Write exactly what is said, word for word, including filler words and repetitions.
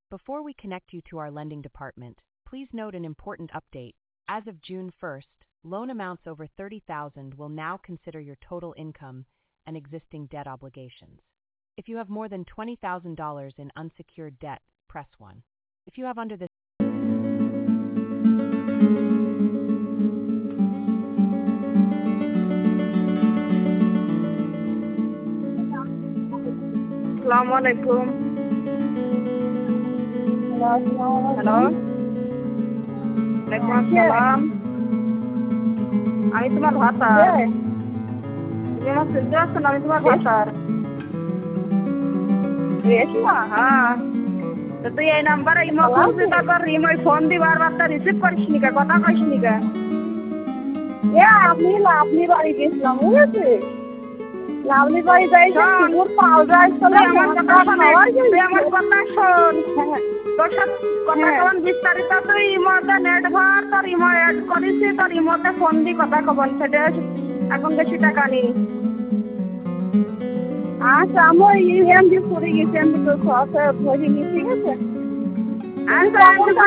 Before we connect you to our lending department, please note an important update. As of June first, loan amounts over thirty thousand dollars will now consider your total income and existing debt obligations. If you have more than twenty thousand dollars in unsecured debt, press one. If you have under this আসসালামু আলাইকুম। Hello, ওয়ালাইকুম আসসালাম। আমি তোমার ভাতার। তুমি আমার শুনতে পাচ্ছ না? আমি তোমার ভাতার। রেশমা? হ্যাঁ। তো তুই এই নাম্বারে ইমো করছিস, তারপর ইমো ফোন দি বারবার তা রিসিভ করিস নি কে? কথা কইস নি কে? এ আপনি লাভলি বাড়ি গেছিলাম, বুঝেছি। লাভলি বাড়ি যাই সিঙ্গুর পাউডার তুই আমার কথা শোন, তুই আমার কথা শোন। তোর সাথে কথা কন বিস্তারিত। তুই ইমোতে নেট ভর, তোর ইমো অ্যাড করিস, তোর ইমোতে ফোন দি কথা কবন। সেটা এখন বেশি টাকা নি। আচ্ছা, আমার ইউএম দিয়ে পড়ে গেছি, আমি তো খরচা ধরিনি, ঠিক আছে। আমি তো